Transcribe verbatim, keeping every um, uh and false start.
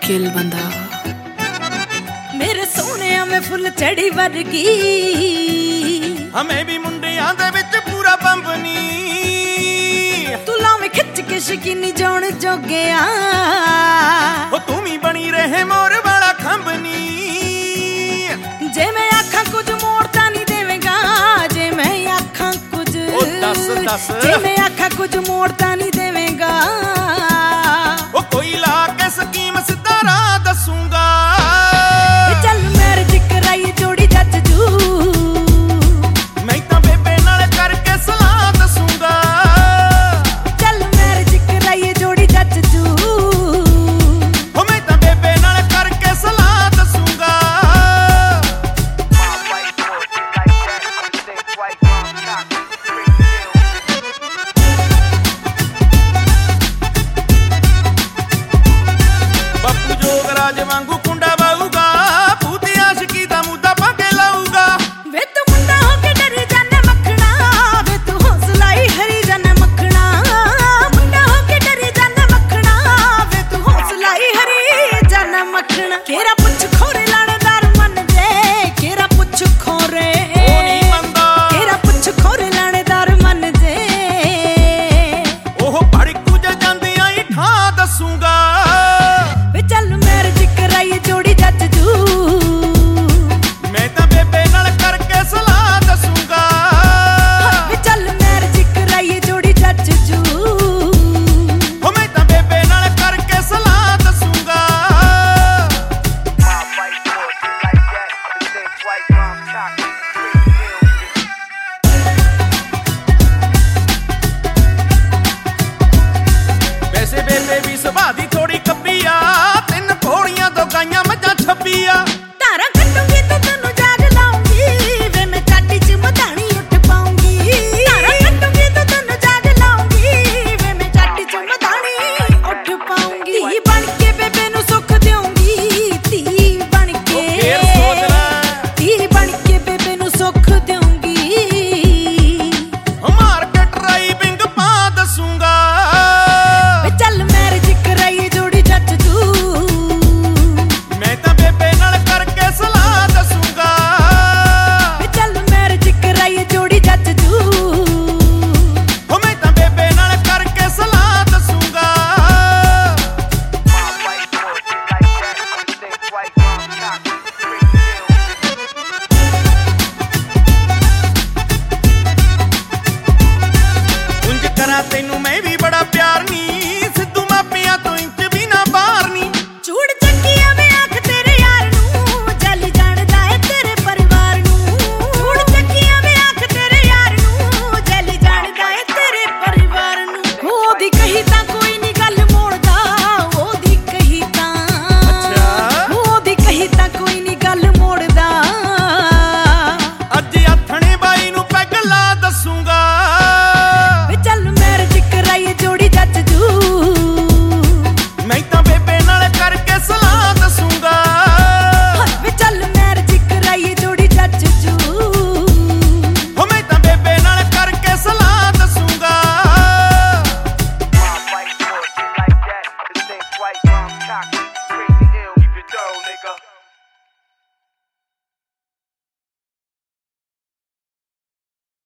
किल बंदा मेरे सोने में फुल चढ़ी वर्गी हमें भी मुंडियां दे विच पूरा पंपनी तू लावे खिच के शकीनी जान जोगिया ओ तू भी बनी रहे मोर वाला खंबनी जे मैं आखा कुछ मोड़ता नहीं देवेगा जे मैं आखा कुछ ओ दस दस जे मैं आखा कुछ मोड़ता नहीं देवेगा ओ कोई ला के स्कीम सिद्धा राह दसूंगा चल मेरे जिक्र आई जोड़ी जज जू मैं तां बेबे नाल करके सलाह दसूंगा चल मेरे जिक्र आई जोड़ी जज जू ओ मैं तां बेबे नाल करके सलाह दसूंगा बापू जोगराज वांगू कुंडा बाऊगा भूती आशिकी दा मुद्दा पाके लाऊगा वे तू मुंडा होके डरी जाने मखना वे तू हौसलाई हरी जाने मखना मुंडा होके डरी जाने मखना वे तू हौसलाई हरी जाने मखना केरा पुछ खोरे लाणेदार मन जे केरा पुछ खोरे ओ नहीं मंदा केरा पुछ खोरे लाणेदार मन जे ओह भड़कू जा जांदियां ही ठा दसूंगा वे चल मेरे जिक्र आई जोड़ी जज जू मैं तां बेबे नाल करके सलाह दसूंगा वे चल मेरे जिक्र आई जोड़ी जज जू ओ मैं तां बेबे नाल करके सलाह दसूंगा वैसे बेबे भी सुभा दी थोड़ी कब्बी आ तीन घोड़ियां दो गाइयां मੱਝਾਂ छब्बी आ